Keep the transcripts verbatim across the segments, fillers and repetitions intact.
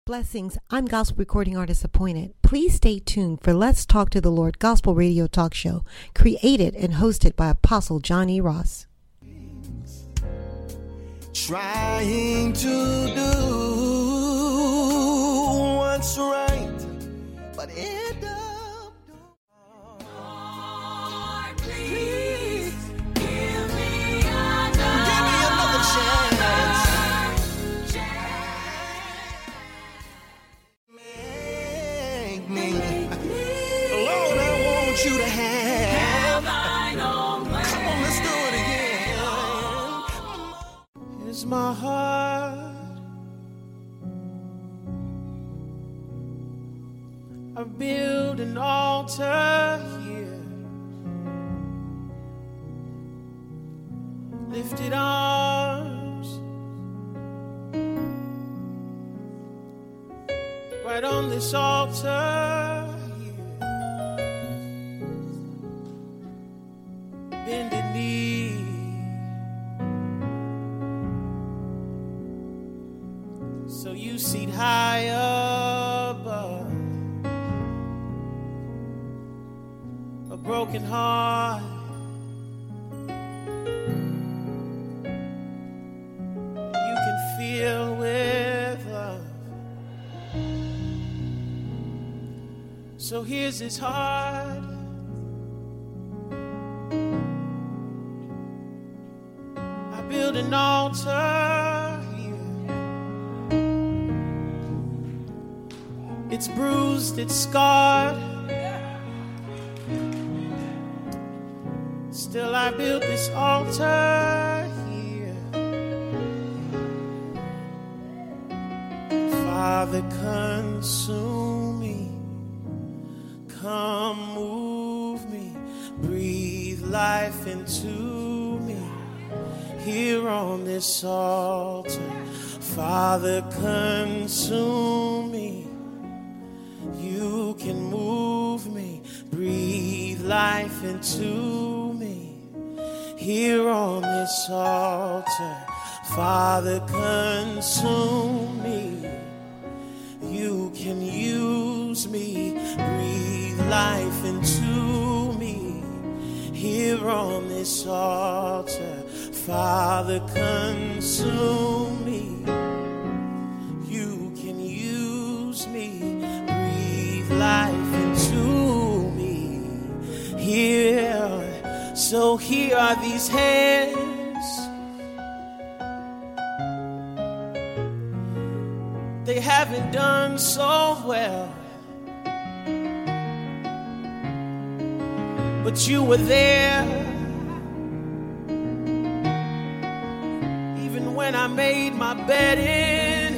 Blessings. I'm gospel recording artist Appointed. Please stay tuned for Let's Talk to the Lord Gospel Radio Talk Show, created and hosted by Apostle John E. Ross. Trying to do what's right, but end up. Lord, please give me another, give me another chance. Make me, Lord, I want you to have thine own way. Come on, let's do it again. Here's my heart. I build an altar here. Lifted arms. Right on this altar here. Bended knee. So you seat high above a broken heart. You can feel with love. So here's his heart. I build an altar here. It's bruised, it's scarred. Still I build this altar here. Father, consume me. Come move me. Breathe life into me. Here on this altar. Father, consume me. You can move me. Breathe life into me. Here on this altar. Father, consume me. You can use me. Breathe life into me. Here on this altar. Father, consume me. You can use me. Breathe life into me. Here. So here are these hands. They haven't done so well, but you were there. Even when I made my bed in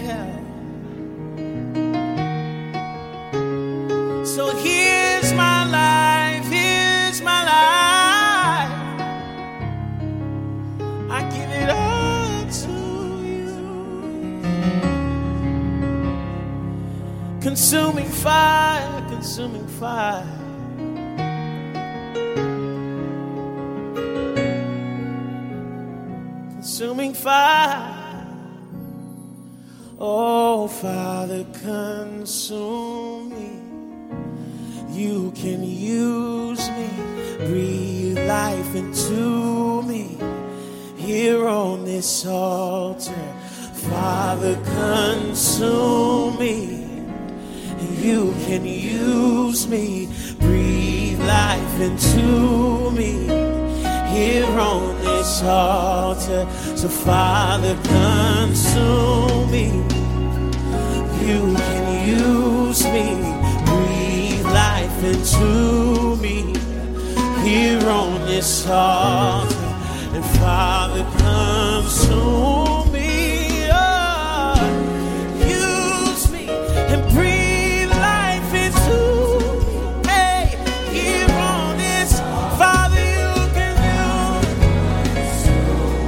hell. So here's my life, here's my life. I give it all to you. Consuming fire, consuming fire. Consuming fire. Oh, Father, consume me. You can use me. Breathe life into me. Here on this altar. Father, consume me. You can use me. Breathe life into me. Here on this altar. So Father, consume me. You can use me. Breathe life into me. Here on this altar. And Father, consume me. Oh, use me and breathe life into me. Hey, here on this, Father, you can use me.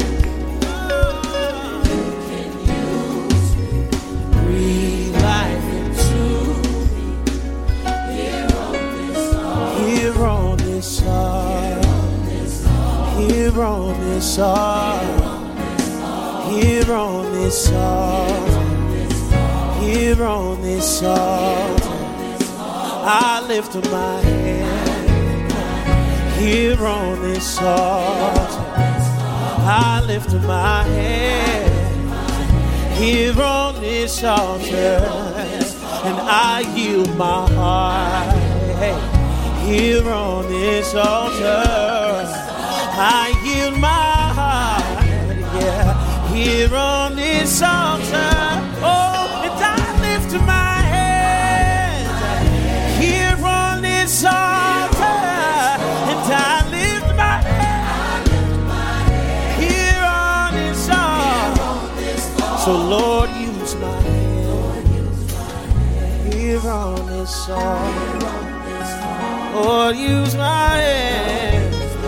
You can use me. Breathe life into me. Here on this altar. Here on this altar. Here on this altar. Here on this altar. Here on this altar, I lift up my hand. Here on this altar, I lift up my hand. Here on this altar, and I yield my heart. Hey, here on this altar, I yield my heart. Yeah, here on this altar, oh, and I lift my hands. Here on this altar, and I lift my hands. Here on this altar, so Lord, use my hand. Here on this altar, Lord, use my hand.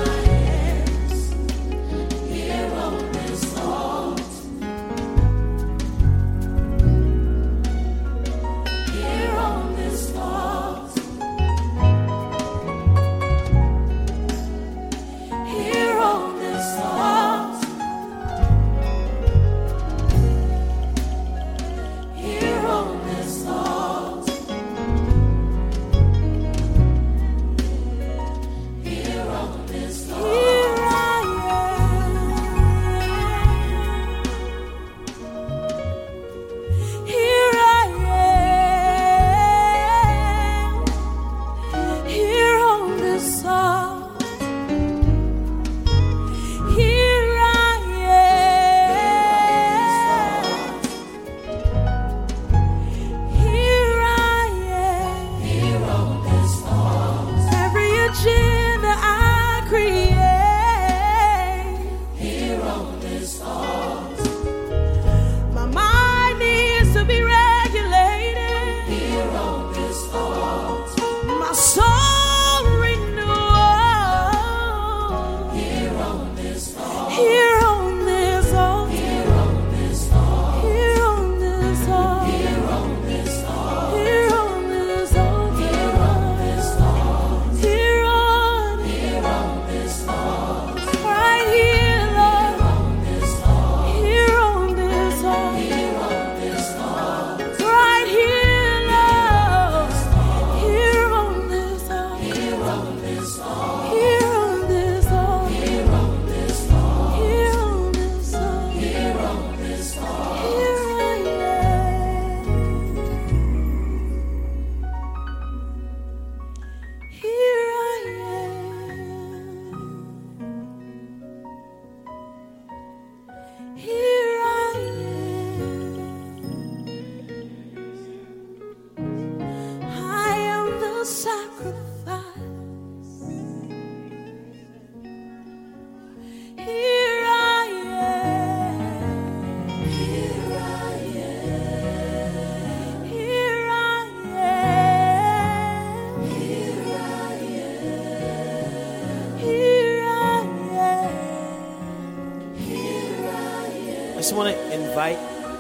I just want to invite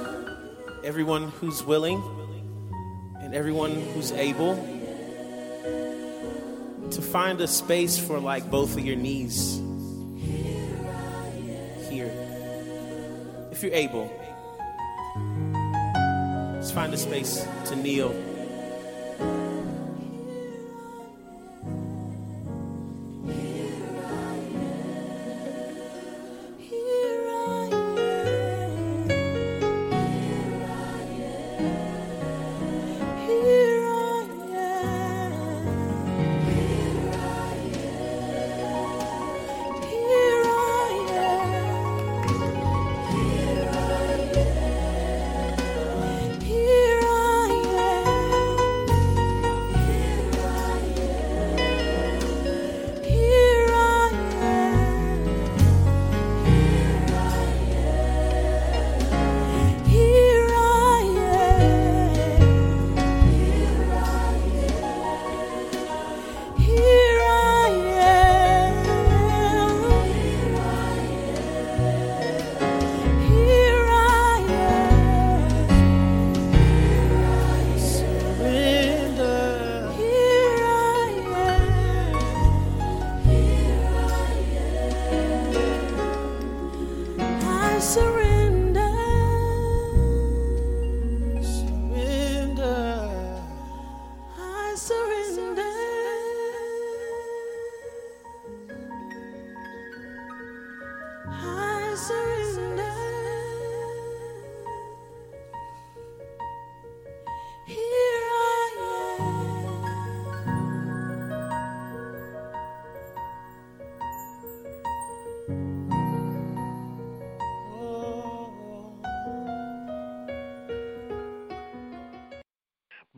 everyone who's willing and everyone who's able to find a space for like both of your knees here. If you're able, just find a space to kneel. Here I am.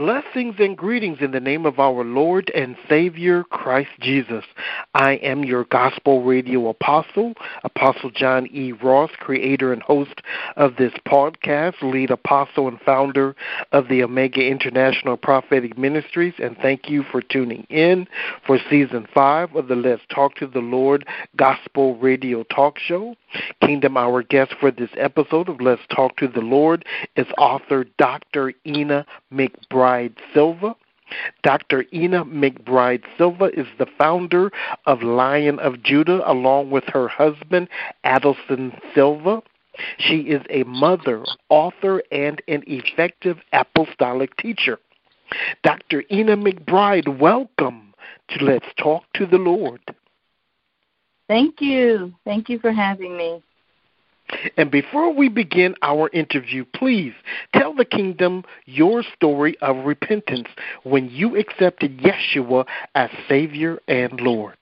Blessings and greetings in the name of our Lord and Savior, Christ Jesus. I am your gospel radio apostle, Apostle John E. Ross, creator and host of this podcast, lead apostle and founder of the Omega International Prophetic Ministries, and thank you for tuning in for season five of the Let's Talk to the Lord Gospel Radio Talk Show. Kingdom, our guest for this episode of Let's Talk to the Lord is author Doctor Ina McBride Silva. Doctor Ina McBride Silva is the founder of Lion of Judah along with her husband, Adelson Silva. She is a mother, author, and an effective apostolic teacher. Doctor Ina McBride, welcome to Let's Talk to the Lord. Thank you. Thank you for having me. And before we begin our interview, please tell the kingdom your story of repentance when you accepted Yeshua as Savior and Lord.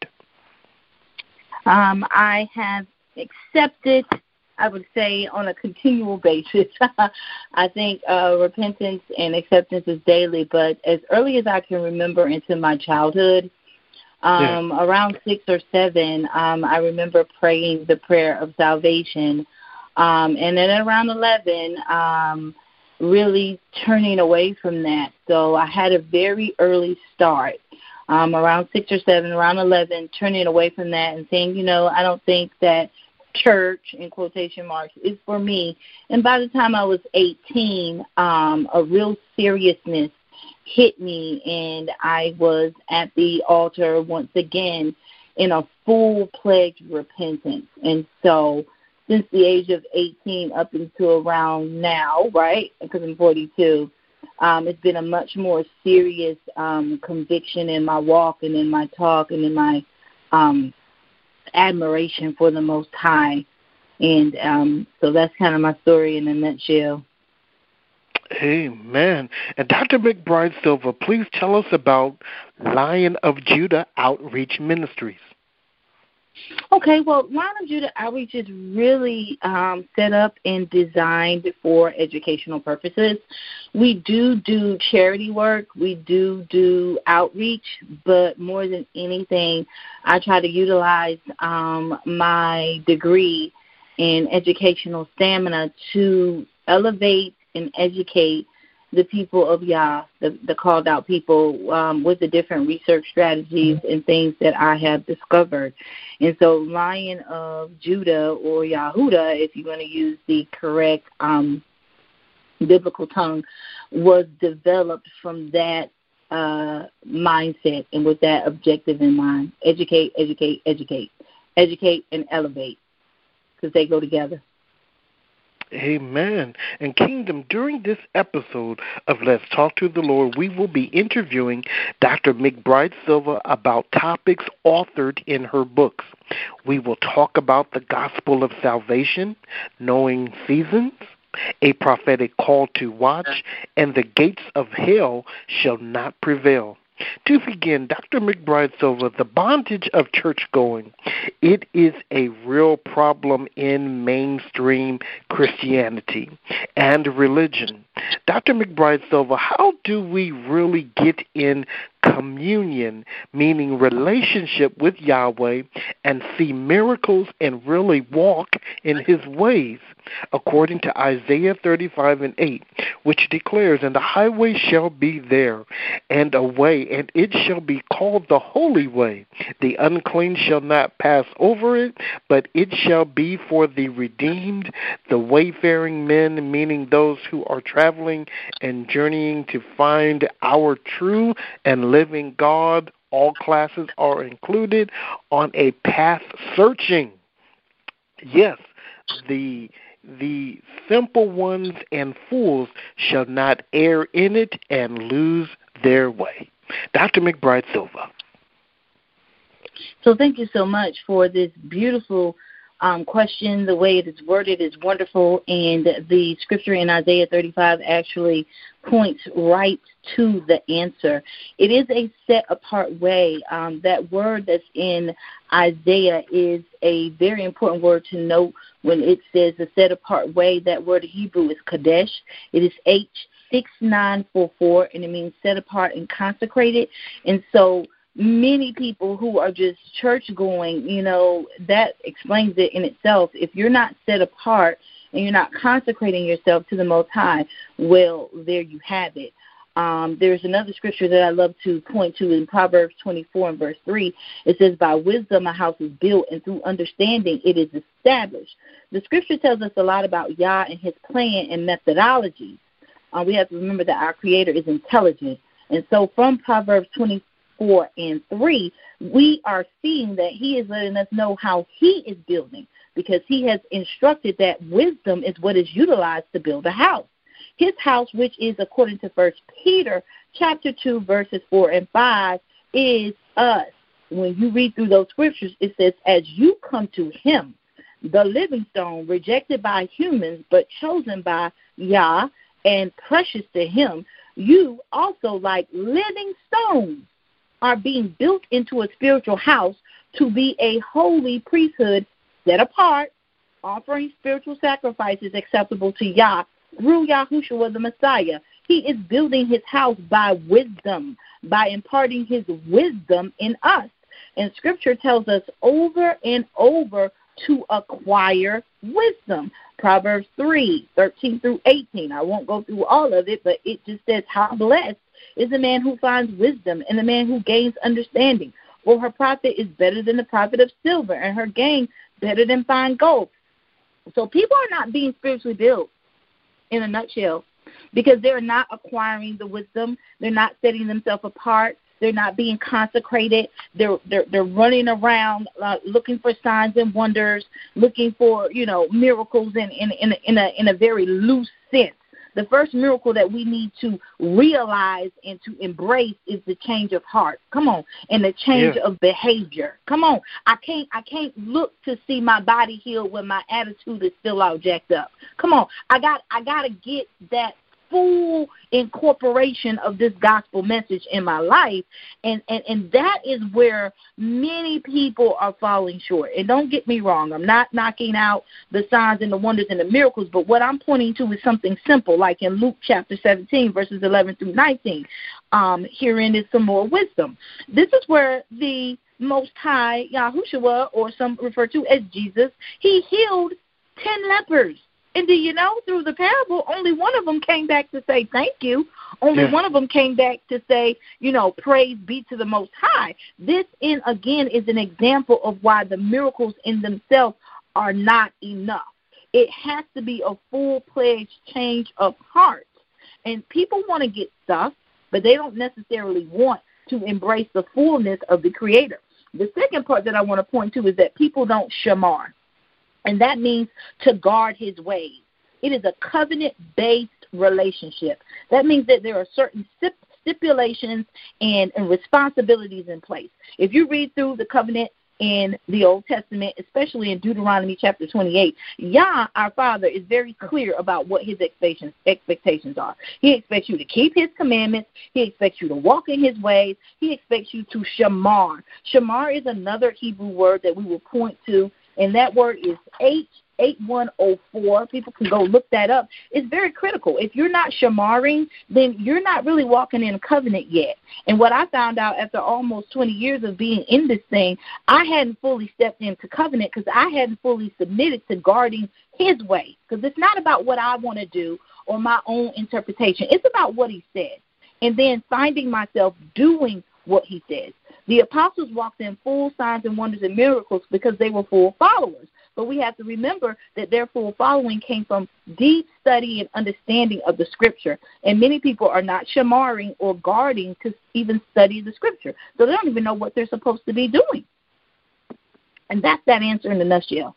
Um, I have accepted, I would say, on a continual basis. I think uh, repentance and acceptance is daily, but as early as I can remember into my childhood, Um, yeah. around six or seven, um, I remember praying the prayer of salvation. Um, and then around eleven, um, really turning away from that. So I had a very early start, um, around six or seven, around eleven, turning away from that and saying, you know, I don't think that church, in quotation marks, is for me. And by the time I was eighteen, um, a real seriousness hit me, and I was at the altar once again in a full-fledged repentance. And so since the age of eighteen up until around now, right, because I'm forty-two, um, it's been a much more serious um, conviction in my walk and in my talk and in my um, admiration for the Most High. And um, so that's kind of my story in a nutshell. Amen. And Doctor McBride Silva, please tell us about Lion of Judah Outreach Ministries. Okay, well, Lion of Judah Outreach is really um, set up and designed for educational purposes. We do do charity work. We do do outreach, but more than anything, I try to utilize um, my degree in educational stamina to elevate and educate the people of Yah, the, the called out people, um, with the different research strategies and things that I have discovered. And so Lion of Judah, or Yahudah, if you want to use the correct um, biblical tongue, was developed from that uh, mindset and with that objective in mind. Educate, educate, educate. Educate and elevate, because they go together. Amen. And Kingdom, during this episode of Let's Talk to the Lord, we will be interviewing Doctor McBride Silva about topics authored in her books. We will talk about the gospel of salvation, knowing seasons, a prophetic call to watch, and the gates of hell shall not prevail. To begin, Doctor McBride Silva, the bondage of church-going, it is a real problem in mainstream Christianity and religion. Doctor McBride Silva, how do we really get in communion, meaning relationship with Yahweh, and see miracles and really walk in his ways, according to Isaiah thirty-five and eight, which declares, and the highway shall be there, and a way, and it shall be called the holy way. The unclean shall not pass over it, but it shall be for the redeemed, the wayfaring men, meaning those who are traveling and journeying to find our true and living God. All classes are included on a path searching. Yes, the the simple ones and fools shall not err in it and lose their way. Doctor McBride Silva. So thank you so much for this beautiful um, question. The way it is worded is wonderful, and the scripture in Isaiah thirty-five actually points right to the answer. It is a set-apart way. Um, that word that's in Isaiah is a very important word to note when it says a set-apart way. That word in Hebrew is Kadesh. It is H six nine four four, and it means set apart and consecrated. And so many people who are just church-going, you know, that explains it in itself. If you're not set apart and you're not consecrating yourself to the Most High, well, there you have it. Um, there's another scripture that I love to point to in Proverbs twenty-four and verse three. It says, by wisdom a house is built, and through understanding it is established. The scripture tells us a lot about Yah and his plan and methodology. Uh, we have to remember that our Creator is intelligent. And so from Proverbs twenty-four and three, we are seeing that he is letting us know how he is building, because he has instructed that wisdom is what is utilized to build a house. His house, which is according to First Peter chapter two, verses four and five, is us. When you read through those scriptures, it says, as you come to him, the living stone, rejected by humans, but chosen by Yah and precious to him, you also, like living stones, are being built into a spiritual house to be a holy priesthood set apart, offering spiritual sacrifices acceptable to Yah through Yahushua the Messiah. He is building his house by wisdom, by imparting his wisdom in us. And Scripture tells us over and over to acquire wisdom. Proverbs three, thirteen through eighteen. I won't go through all of it, but it just says, how blessed is the man who finds wisdom and the man who gains understanding. For her profit is better than the profit of silver, and her gain better than fine gold. So people are not being spiritually built, in a nutshell, because they're not acquiring the wisdom. They're not setting themselves apart. They're not being consecrated. They're they're, they're running around uh, looking for signs and wonders, looking for, you know, miracles in in in a, in a in a very loose sense. The first miracle that we need to realize and to embrace is the change of heart. Come on, and the change yeah. of behavior. Come on, I can't I can't look to see my body healed when my attitude is still all jacked up. Come on, I got I got to get that full incorporation of this gospel message in my life, and, and, and that is where many people are falling short. And don't get me wrong, I'm not knocking out the signs and the wonders and the miracles, but what I'm pointing to is something simple, like in Luke chapter seventeen, verses eleven through nineteen. Um, herein is some more wisdom. This is where the Most High, Yahushua, or some refer to as Jesus, he healed ten lepers. And do you know, through the parable, only one of them came back to say thank you. Only yeah. one of them came back to say, you know, praise be to the Most High. This, in again, is an example of why the miracles in themselves are not enough. It has to be a full-fledged change of heart. And people want to get stuff, but they don't necessarily want to embrace the fullness of the Creator. The second part that I want to point to is that people don't shamar. And that means to guard his ways. It is a covenant-based relationship. That means that there are certain stipulations and, and responsibilities in place. If you read through the covenant in the Old Testament, especially in Deuteronomy chapter twenty-eight, Yah, our Father, is very clear about what his expectations, expectations are. He expects you to keep his commandments. He expects you to walk in his ways. He expects you to shamar. Shamar is another Hebrew word that we will point to, and that word is H eight one oh four. People can go look that up. It's very critical. If you're not shamaring, then you're not really walking in a covenant yet. And what I found out after almost twenty years of being in this thing, I hadn't fully stepped into covenant because I hadn't fully submitted to guarding his way. Because it's not about what I want to do or my own interpretation. It's about what he said. And then finding myself doing what he says. The apostles walked in full signs and wonders and miracles because they were full followers. But we have to remember that their full following came from deep study and understanding of the Scripture. And many people are not shamaring or guarding to even study the Scripture. So they don't even know what they're supposed to be doing. And that's that answer in a nutshell.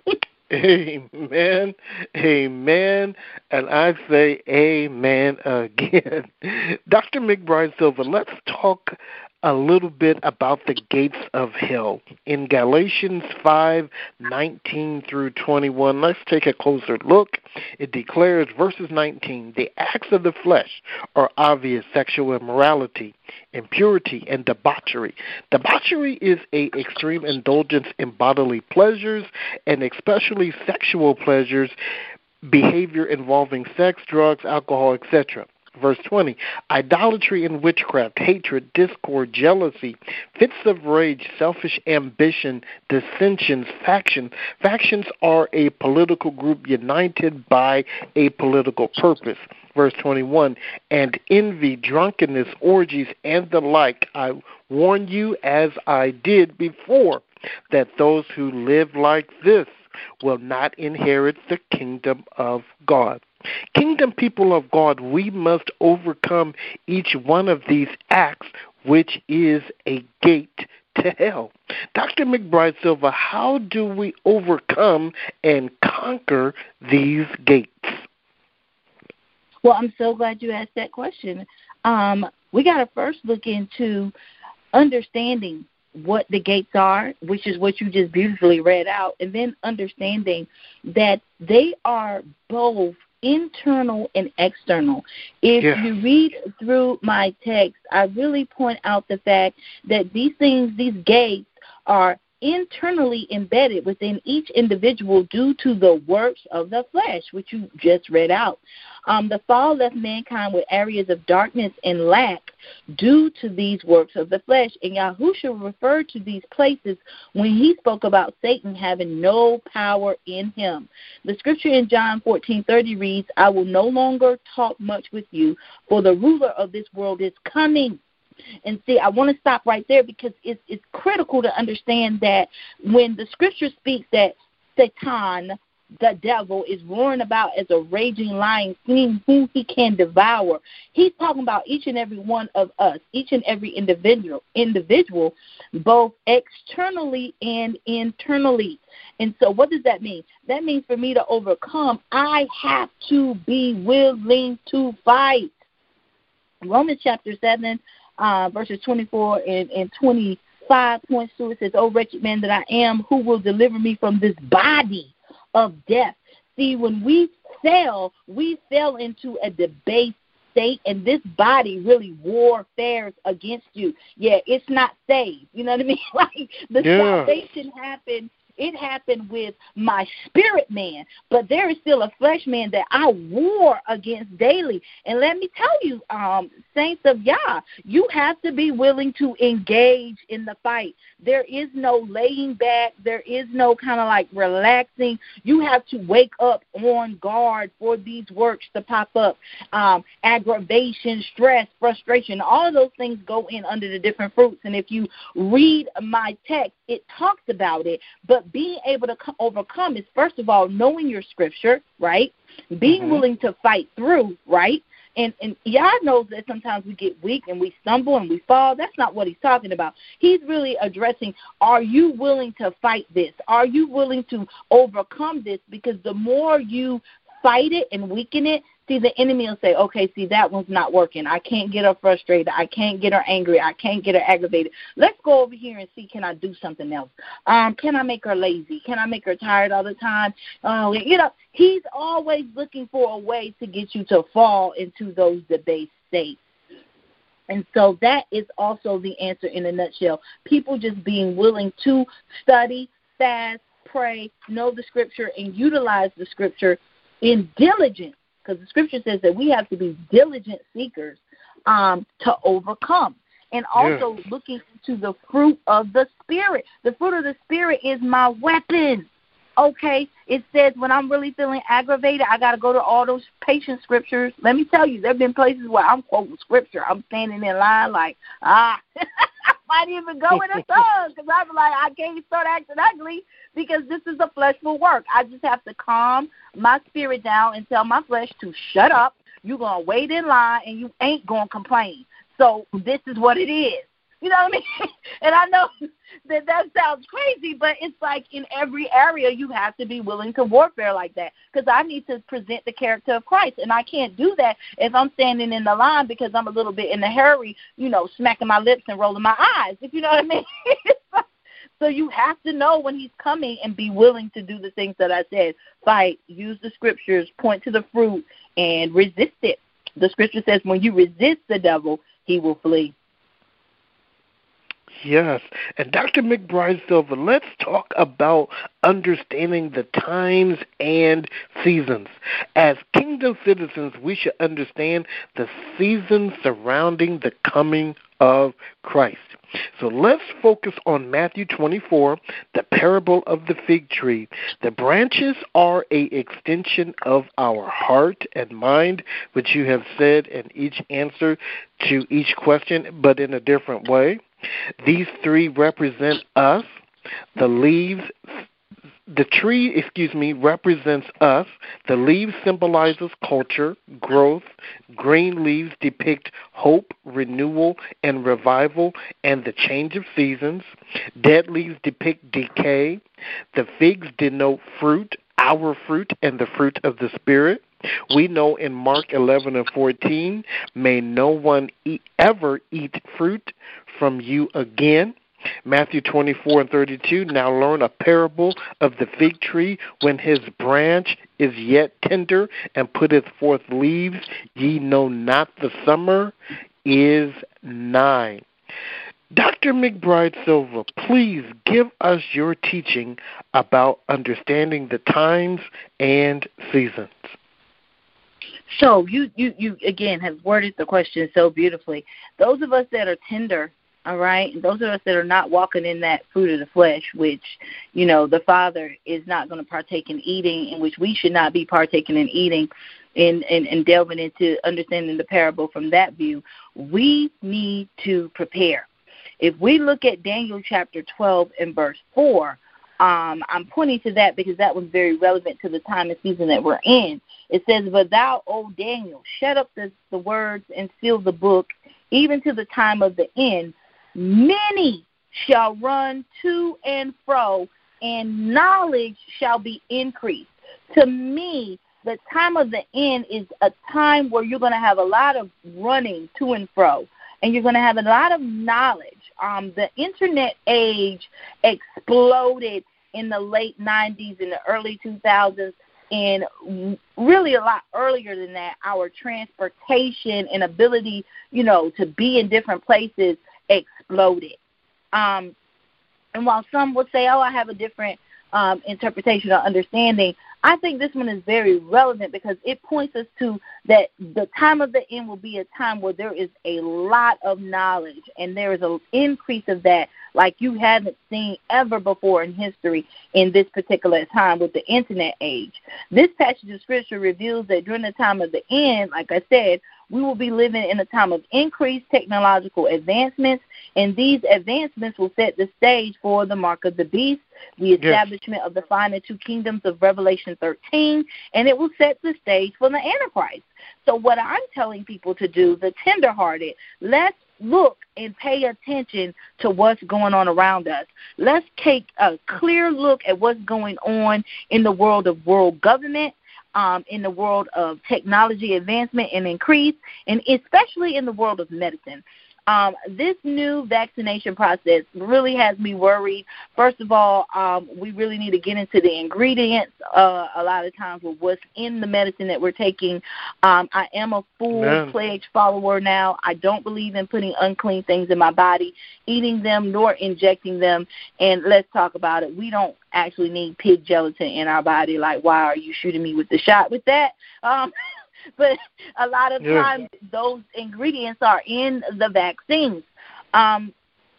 Amen, amen, and I say amen again. Doctor McBride Silva, let's talk a little bit about the gates of hell. In Galatians five nineteen through twenty-one, let's take a closer look. It declares, verses nineteen, the acts of the flesh are obvious: sexual immorality, impurity, and debauchery. Debauchery is a extreme indulgence in bodily pleasures, and especially sexual pleasures, behavior involving sex, drugs, alcohol, et cetera. Verse twenty, idolatry and witchcraft, hatred, discord, jealousy, fits of rage, selfish ambition, dissensions, factions. Factions are a political group united by a political purpose. Verse twenty-one, and envy, drunkenness, orgies, and the like. I warn you, as I did before, that those who live like this will not inherit the kingdom of God. Kingdom people of God, we must overcome each one of these acts, which is a gate to hell. Doctor McBride Silva, how do we overcome and conquer these gates? Well, I'm so glad you asked that question. Um, we got to first look into understanding what the gates are, which is what you just beautifully read out, and then understanding that they are both internal and external. If yeah. you read through my text, I really point out the fact that these things, these gates, are internally embedded within each individual due to the works of the flesh, which you just read out. Um, the fall left mankind with areas of darkness and lack due to these works of the flesh. And Yahushua referred to these places when he spoke about Satan having no power in him. The scripture in John fourteen thirty reads, I will no longer talk much with you, for the ruler of this world is coming. And see, I want to stop right there because it's, it's critical to understand that when the scripture speaks that Satan, the devil, is roaring about as a raging lion, seeing whom he can devour, he's talking about each and every one of us, each and every individual, individual, both externally and internally. And so what does that mean? That means for me to overcome, I have to be willing to fight. Romans chapter seven, Uh, verses twenty-four and, and twenty-five points to it says, O wretched man that I am, who will deliver me from this body of death? See, when we fell, we fell into a debased state, and this body really warfares against you. Yeah, it's not saved. You know what I mean? Like the yeah. salvation happened. It happened with my spirit man, but there is still a flesh man that I war against daily. And let me tell you, um, saints of Yah, you have to be willing to engage in the fight. There is no laying back. There is no kind of like relaxing. You have to wake up on guard for these works to pop up. Um, aggravation, stress, frustration, all of those things go in under the different fruits. And if you read my text, it talks about it, but being able to overcome is, first of all, knowing your scripture, right? Being mm-hmm. willing to fight through, right? And and Yah knows that sometimes we get weak and we stumble and we fall. That's not what he's talking about. He's really addressing, are you willing to fight this? Are you willing to overcome this? Because the more you fight it and weaken it, see, the enemy will say, okay, see, that one's not working. I can't get her frustrated. I can't get her angry. I can't get her aggravated. Let's go over here and see, can I do something else? Um, can I make her lazy? Can I make her tired all the time? Uh, you know, he's always looking for a way to get you to fall into those debased states. And so that is also the answer in a nutshell. People just being willing to study, fast, pray, know the scripture, and utilize the scripture in diligence. Because the scripture says that we have to be diligent seekers um, to overcome. And also yeah. looking into the fruit of the Spirit. The fruit of the Spirit is my weapon. Okay? It says when I'm really feeling aggravated, I got to go to all those patient scriptures. Let me tell you, there have been places where I'm quoting scripture. I'm standing in line like, ah, I might even go in a tongue because I'm like, I can't start acting ugly because this is a fleshful work. I just have to calm my spirit down and tell my flesh to shut up. You're going to wait in line and you ain't going to complain. So this is what it is. You know what I mean? And I know that that sounds crazy, but it's like in every area you have to be willing to warfare like that because I need to present the character of Christ, and I can't do that if I'm standing in the line because I'm a little bit in a hurry, you know, smacking my lips and rolling my eyes, if you know what I mean. So you have to know when he's coming and be willing to do the things that I said. Fight, use the scriptures, point to the fruit, and resist it. The scripture says when you resist the devil, he will flee. Yes. And Doctor McBride Silva, let's talk about understanding the times and seasons. As kingdom citizens, we should understand the seasons surrounding the coming of Christ. So let's focus on Matthew twenty-four, the parable of the fig tree. The branches are a extension of our heart and mind, which you have said in each answer to each question, but in a different way. These three represent us. The leaves, the tree, excuse me, represents us. The leaves symbolizes culture, growth. Green leaves depict hope, renewal, and revival, and the change of seasons. Dead leaves depict decay. The figs denote fruit, our fruit, and the fruit of the Spirit. We know in Mark eleven and fourteen, may no one eat, ever eat fruit from you again. Matthew twenty-four and thirty-two, now learn a parable of the fig tree. When his branch is yet tender and putteth forth leaves, ye know not the summer is nigh. Doctor McBride Silva, please give us your teaching about understanding the times and seasons. So you, you, you again, have worded the question so beautifully. Those of us that are tender, all right, those of us that are not walking in that fruit of the flesh, which, you know, the Father is not going to partake in eating, in which we should not be partaking in eating, and, and, and delving into understanding the parable from that view, we need to prepare. If we look at Daniel chapter twelve and verse four, Um, I'm pointing to that because that was very relevant to the time and season that we're in. It says, but thou, O Daniel, shut up the, the words and seal the book, even to the time of the end. Many shall run to and fro, and knowledge shall be increased. To me, the time of the end is a time where you're going to have a lot of running to and fro, and you're going to have a lot of knowledge. Um, the Internet age exploded in the late nineties and the early two thousands, and really a lot earlier than that, our transportation and ability, you know, to be in different places exploded. Um, and while some would say, oh, I have a different um, interpretation or understanding, I think this one is very relevant because it points us to that the time of the end will be a time where there is a lot of knowledge, and there is an increase of that like you haven't seen ever before in history in this particular time with the Internet age. This passage of Scripture reveals that during the time of the end, like I said, we will be living in a time of increased technological advancements, and these advancements will set the stage for the mark of the beast, the establishment yes. of the final two kingdoms of Revelation thirteen, and it will set the stage for the Antichrist. So what I'm telling people to do, the tenderhearted, let's look and pay attention to what's going on around us. Let's take a clear look at what's going on in the world of world government, Um, in the world of technology advancement and increase, and especially in the world of medicine. Um, this new vaccination process really has me worried. First of all, um, we really need to get into the ingredients uh, a lot of times with what's in the medicine that we're taking. Um, I am a full-fledged follower now. I don't believe in putting unclean things in my body, eating them, nor injecting them. And let's talk about it. We don't actually need pig gelatin in our body. Like, why are you shooting me with the shot with that? Um But a lot of yeah. times those ingredients are in the vaccines. Um,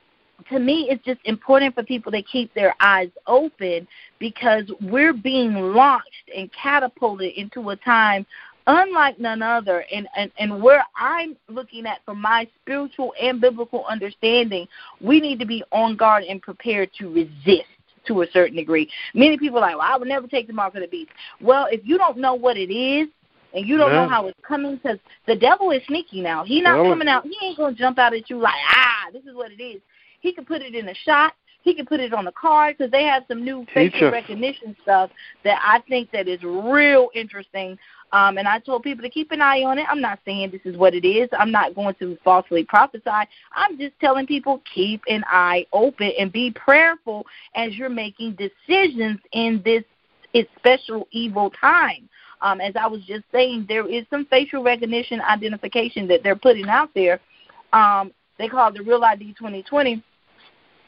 to me, it's just important for people to keep their eyes open because we're being launched and catapulted into a time unlike none other. And, and, and where I'm looking at from my spiritual and biblical understanding, we need to be on guard and prepared to resist to a certain degree. Many people are like, well, I would never take the mark of the beast. Well, if you don't know what it is, and you don't yeah. know how it's coming, because the devil is sneaky now. He's not well, coming out. He ain't going to jump out at you like, ah, this is what it is. He can put it in a shot. He can put it on a card because they have some new facial recognition stuff that I think that is real interesting. Um, and I told people to keep an eye on it. I'm not saying this is what it is. I'm not going to falsely prophesy. I'm just telling people keep an eye open and be prayerful as you're making decisions in this special evil time. Um, as I was just saying, there is some facial recognition identification that they're putting out there. Um, they call it the Real I D twenty twenty.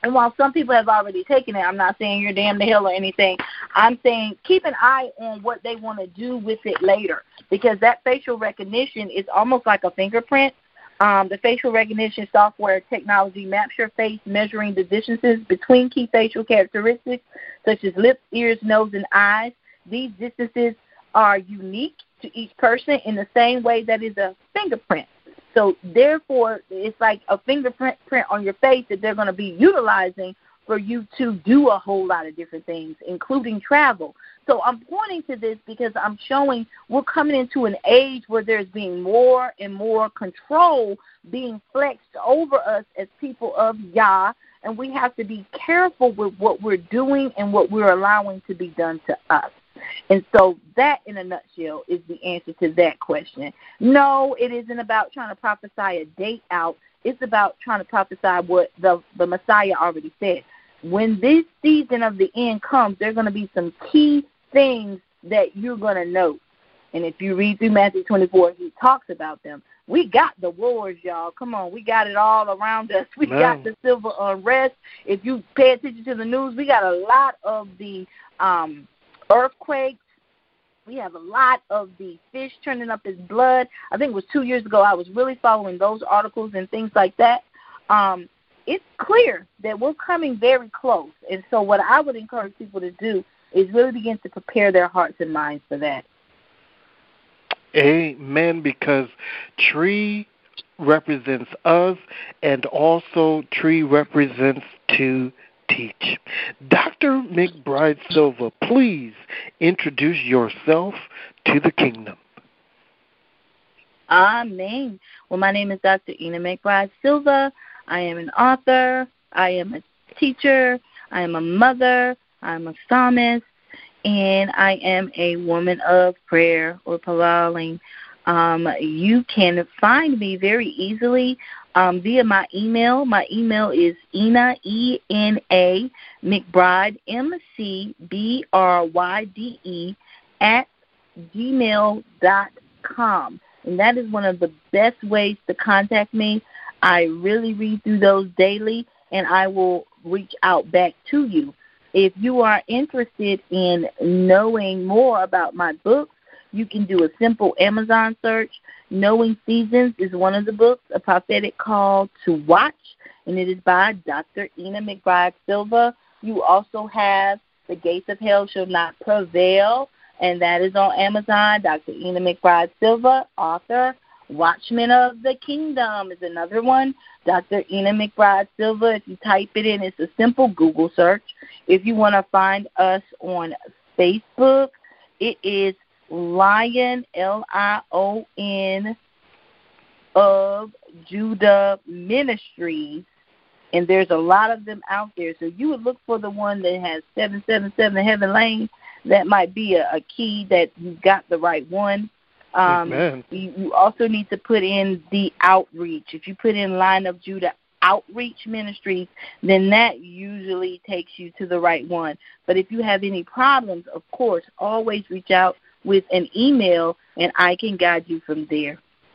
And while some people have already taken it, I'm not saying you're damn to hell or anything. I'm saying keep an eye on what they want to do with it later, because that facial recognition is almost like a fingerprint. Um, the facial recognition software technology maps your face, measuring the distances between key facial characteristics such as lips, ears, nose, and eyes. These distances are unique to each person in the same way that is a fingerprint. So, therefore, it's like a fingerprint print on your face that they're going to be utilizing for you to do a whole lot of different things, including travel. So I'm pointing to this because I'm showing we're coming into an age where there's being more and more control being flexed over us as people of Yah, and we have to be careful with what we're doing and what we're allowing to be done to us. And so that, in a nutshell, is the answer to that question. No, it isn't about trying to prophesy a date out. It's about trying to prophesy what the, the Messiah already said. When this season of the end comes, there are going to be some key things that you're going to know. And if you read through Matthew twenty-four, he talks about them. We got the wars, y'all. Come on, we got it all around us. We Man. got the civil unrest. If you pay attention to the news, we got a lot of the um, earthquakes. We have a lot of the fish turning up its blood. I think it was two years ago I was really following those articles and things like that. Um, it's clear that we're coming very close. And so what I would encourage people to do is really begin to prepare their hearts and minds for that. Amen, because tree represents us, and also tree represents to teach. Doctor McBride Silva, please introduce yourself to the kingdom. Amen. Well, my name is Doctor Ina McBride Silva. I am an author. I am a teacher. I am a mother. I'm a psalmist. And I am a woman of prayer, or Palaling. Um, you can find me very easily um, via my email. My email is Ina, E N A, McBride, M C B R Y D E, at gmail dot com. And that is one of the best ways to contact me. I really read through those daily, and I will reach out back to you. If you are interested in knowing more about my books, you can do a simple Amazon search. Knowing Seasons is one of the books, a prophetic call to watch, and it is by Doctor Ina McBride Silva. You also have The Gates of Hell Shall Not Prevail, and that is on Amazon. Doctor Ina McBride Silva, author. Watchmen of the Kingdom is another one. Doctor Ina McBride Silva, if you type it in, it's a simple Google search. If you want to find us on Facebook, it is Lion, L I O N, of Judah Ministries. And there's a lot of them out there. So you would look for the one that has seven seven seven Heaven Lane. That might be a, a key that you got the right one. Um, you, you also need to put in the outreach. If you put in Lion of Judah Outreach Ministries, then that usually takes you to the right one. But if you have any problems, of course, always reach out with an email, and I can guide you from there.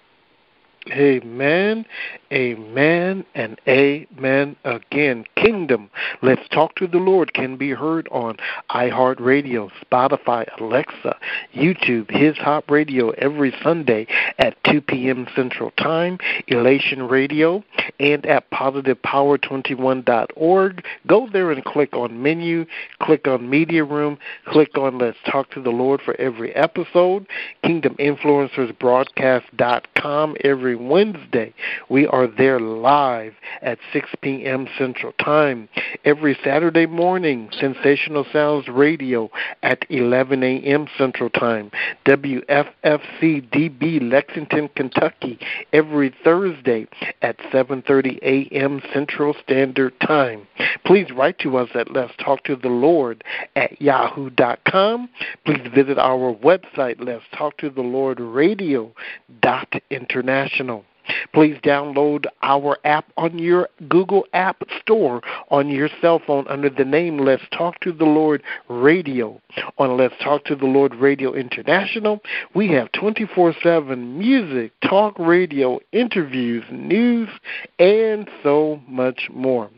Amen, amen, and amen again. Kingdom, Let's Talk to the Lord can be heard on iHeartRadio, Spotify, Alexa, YouTube, His Hop Radio every Sunday at two p.m. Central Time, Elation Radio, and at positive power twenty-one dot org. Go there and click on menu, click on Media Room, click on Let's Talk to the Lord for every episode. Kingdom Influencers Broadcast dot com every Wednesday. We are there live at six p.m. Central Time. Every Saturday morning, Sensational Sounds Radio at eleven a.m. Central Time. W F F C D B Lexington, Kentucky, every Thursday at seven thirty a.m. Central Standard Time. Please write to us at Let's Talk to the Lord at yahoo dot com. Please visit our website, Let's Talk to the Lord Radio dot international. Please download our app on your Google App Store on your cell phone under the name Let's Talk to the Lord Radio. On Let's Talk to the Lord Radio International, we have twenty-four seven music, talk radio, interviews, news, and so much more.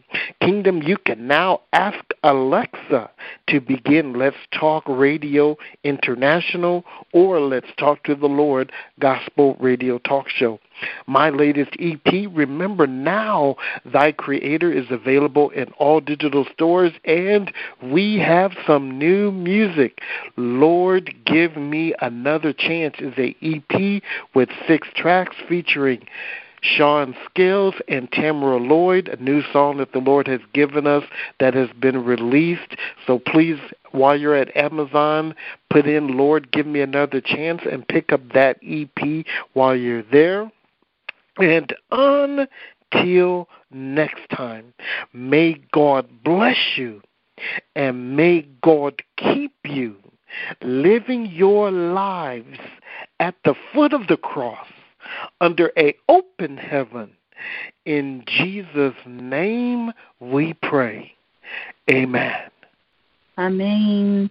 Kingdom, you can now ask Alexa to begin Let's Talk Radio International or Let's Talk to the Lord Gospel Radio Talk Show. My latest E P, Remember Now, Thy Creator, is available in all digital stores, and we have some new music. Lord, Give Me Another Chance is a E P with six tracks featuring Sean Scales and Tamara Lloyd, a new song that the Lord has given us that has been released. So please, while you're at Amazon, put in Lord, Give Me Another Chance and pick up that E P while you're there. And until next time, may God bless you and may God keep you living your lives at the foot of the cross under an open heaven. In Jesus' name we pray. Amen. Amen.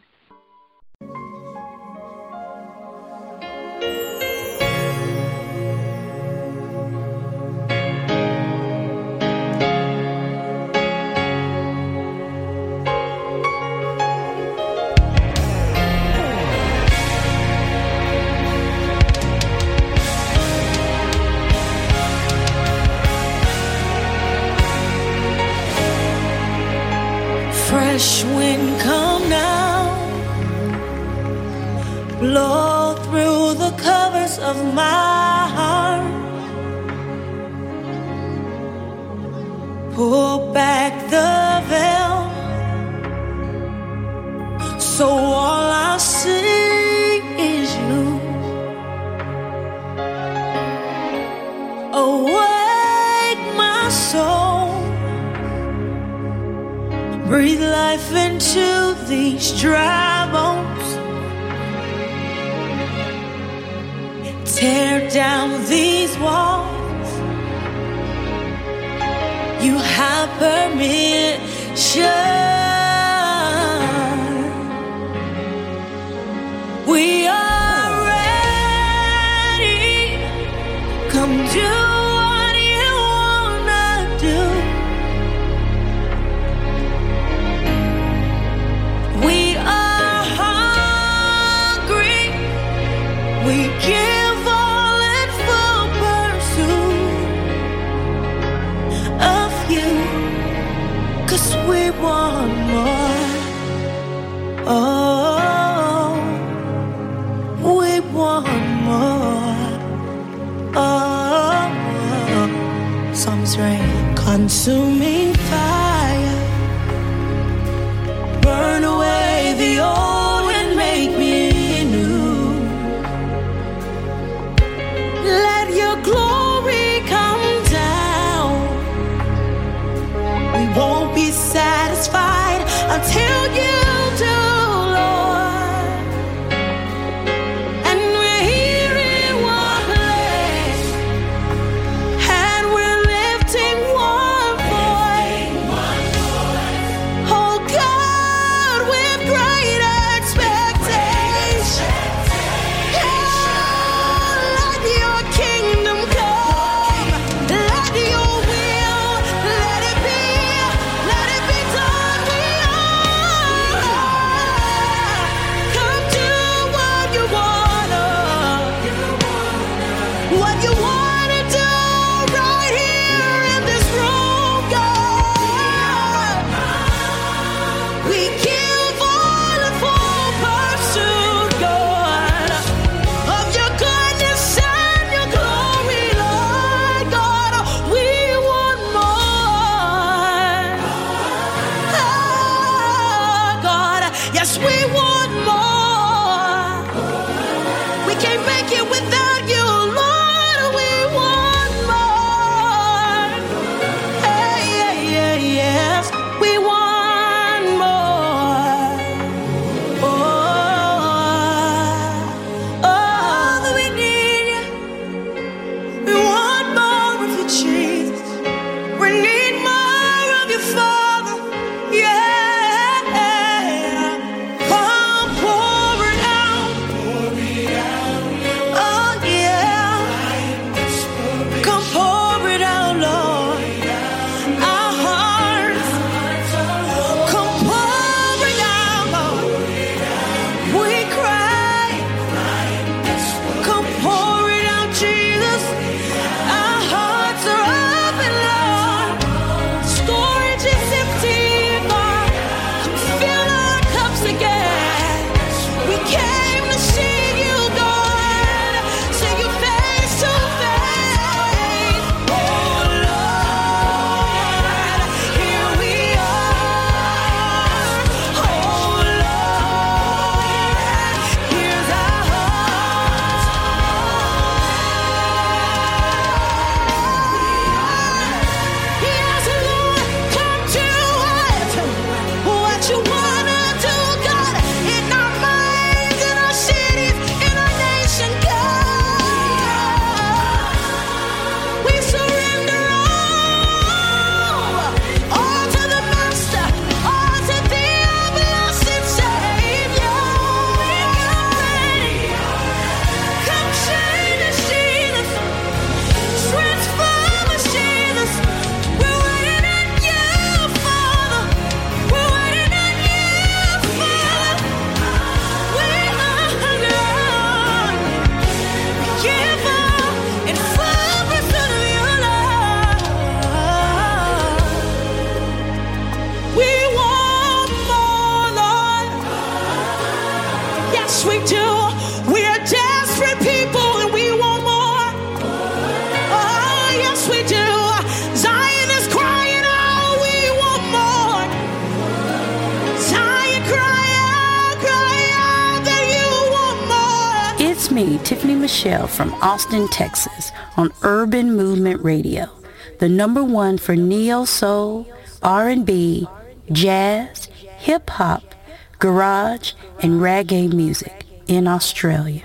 Fresh wind come now, blow through the covers of my heart, pull back the veil, so all I see is you. Awake my soul, breathe life into these dry bones. Tear down these walls. You have permission. We are ready. Come do what you wanna do. We are hungry. We give all in full pursuit of you, 'cause we want more. Oh, we want more. Oh, Psalms rain, consuming fire. Burn away the old and make me new. Let your glory come down. We won't be satisfied until you do, Lord. And we're here in one place, and we're lifting one voice. Oh God, with great expectation. Oh, let your kingdom come. Let your will, let it be, let it be done. We are we do. We are desperate people and we want more. Oh, yes, we do. Zion is crying out, we want more. Zion, cry out, cry out that you want more. It's me, Tiffany Michelle from Austin, Texas, on Urban Movement Radio, the number one for neo-soul, R and B, jazz, hip-hop, garage, and reggae music in Australia.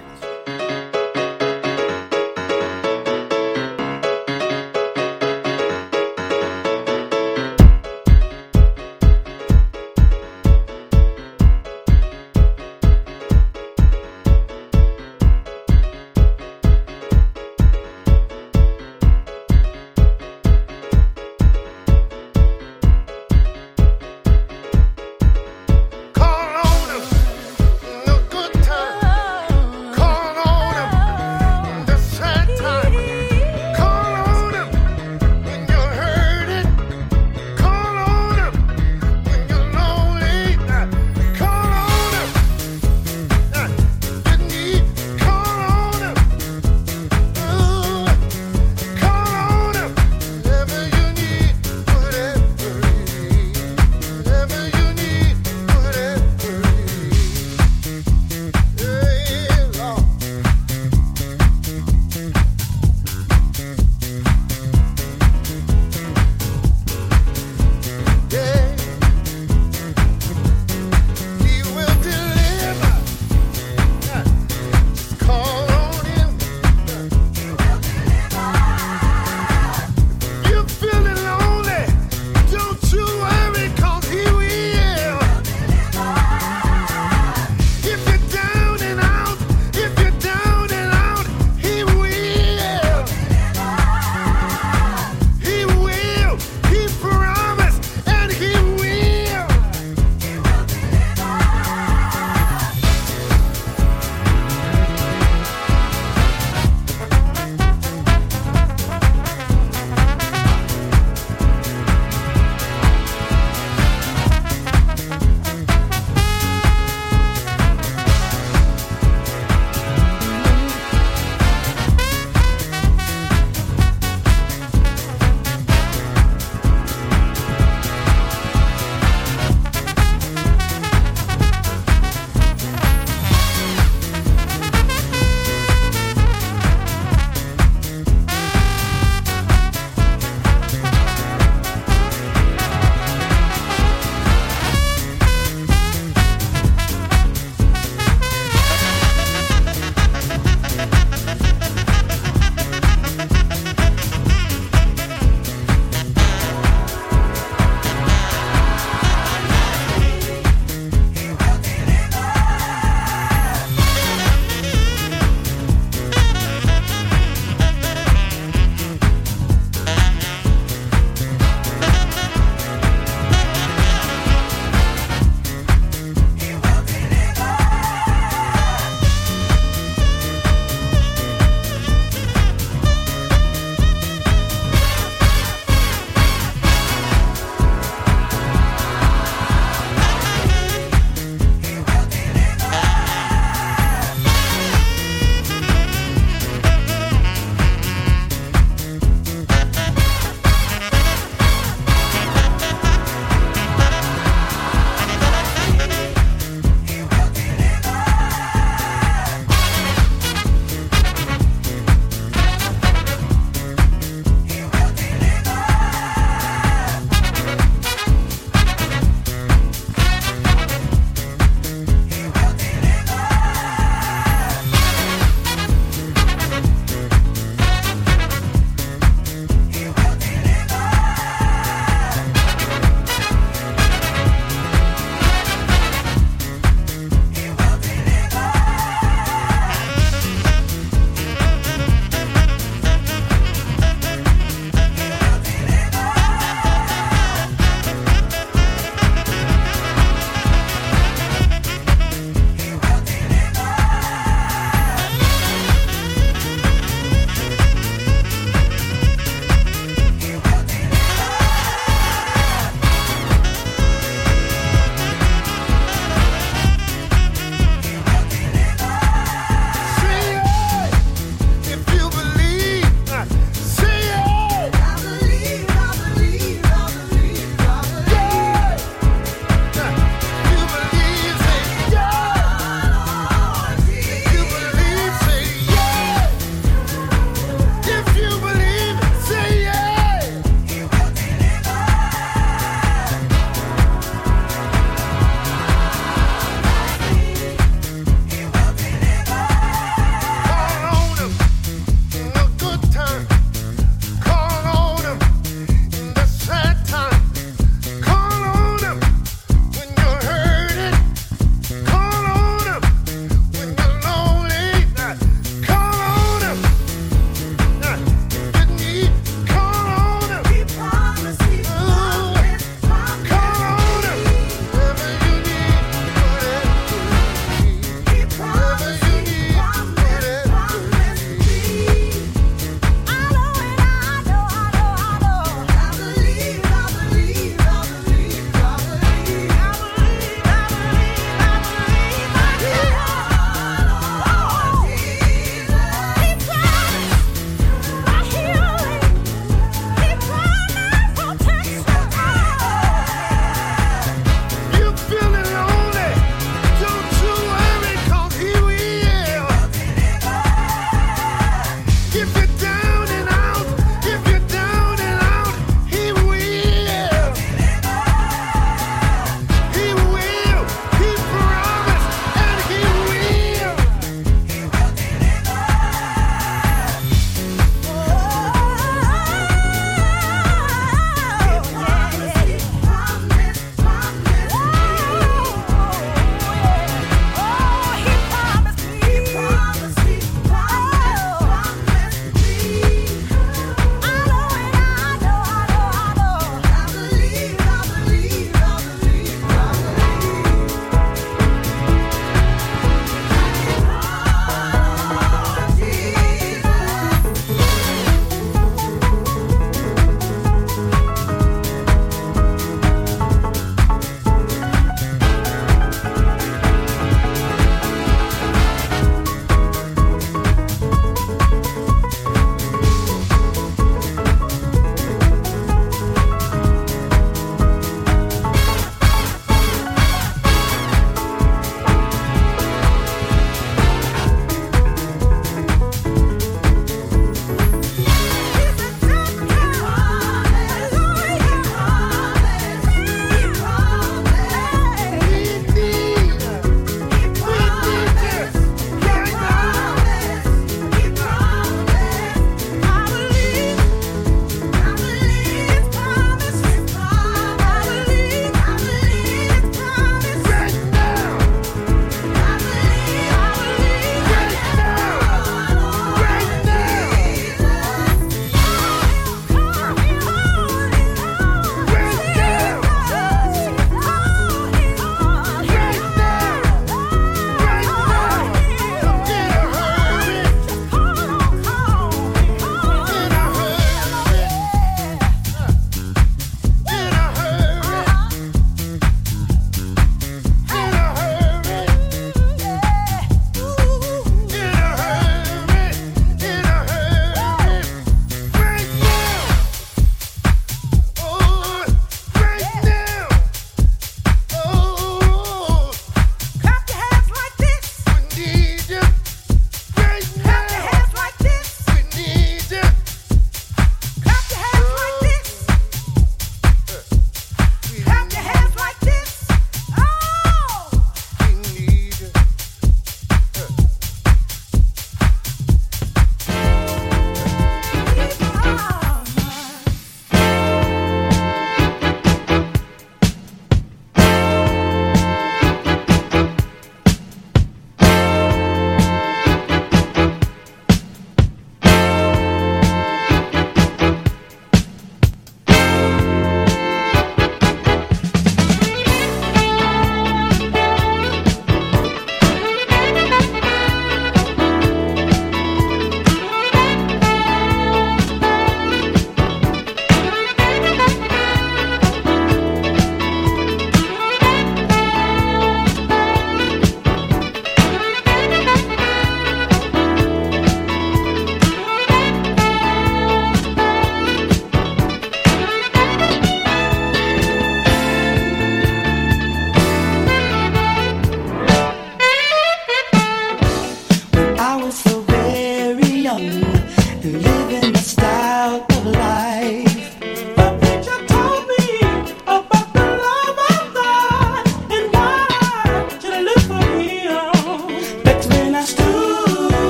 Call on us, no good time. Call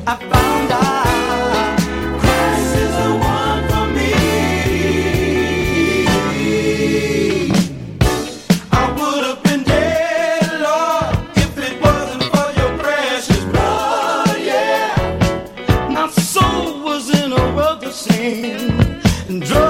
I found out Christ is the one for me. I would have been dead, Lord, if it wasn't for your precious blood, yeah. My soul was in a world of sin and drugs.